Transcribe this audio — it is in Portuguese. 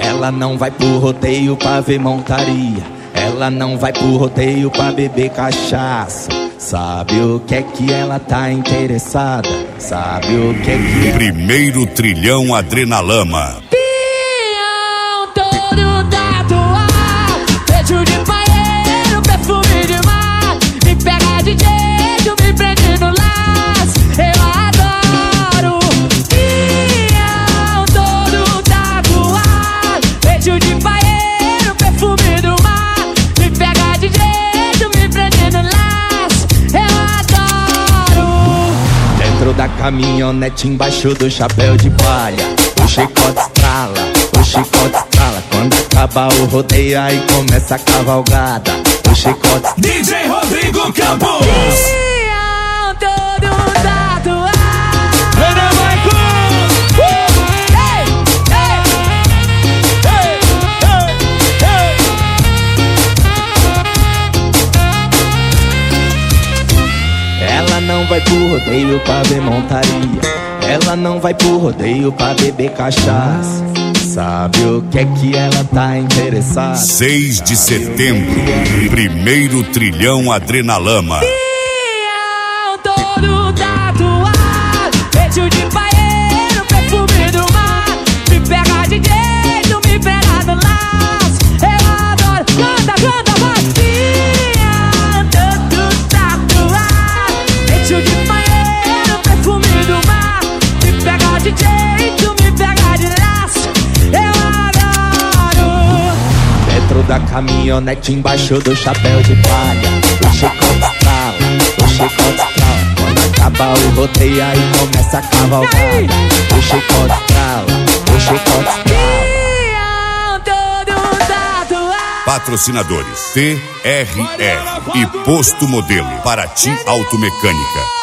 Ela não vai pro rodeio pra ver montaria. Ela não vai pro rodeio pra beber cachaça. Sabe o que é que ela tá interessada? Sabe o que é que... Primeiro trilhão Adrenalama. Pião todo tatuado, beijo de paeiro, perfume de mar. Me pega de jeito, me prende no laço. Eu adoro. Pião todo tatuado, beijo de paeiro, perfume do mar. Me pega de jeito, me prende no laço. Eu adoro. Dentro da caminhonete, embaixo do chapéu de palha, o chicote estrala, o chicote estrala. Quando acaba o rodeio, aí começa a cavalgada. O chicote... DJ Rodrigo Campos. Pião todo tatuado. Renan Marcos. Ei, Ela não vai pro rodeio pra ver montaria. Ela não vai pro rodeio pra beber cachaça. Sabe o que é que ela tá interessada? 6 de setembro, primeiro trilhão Adrenalama. Pião todo tatuado, beijo de paeiro, perfume do mar. Me pega de jeito, me pega no laço. Eu adoro. Canta, canta, vai. Pião todo tatuado, beijo de paeiro, perfume do mar. Me pega de jeito, me pega de laço. Eu adoro. Dentro da caminhonete, embaixo do chapéu de palha, o chicote estrala, o chicote estrala. Quando acaba o rodeio, aí começa a cavalgada. O chicote estrala, o chicote estrala. Pião todo tatuado. Patrocinadores TRR e Posto Modelo, Paraty Automecânica.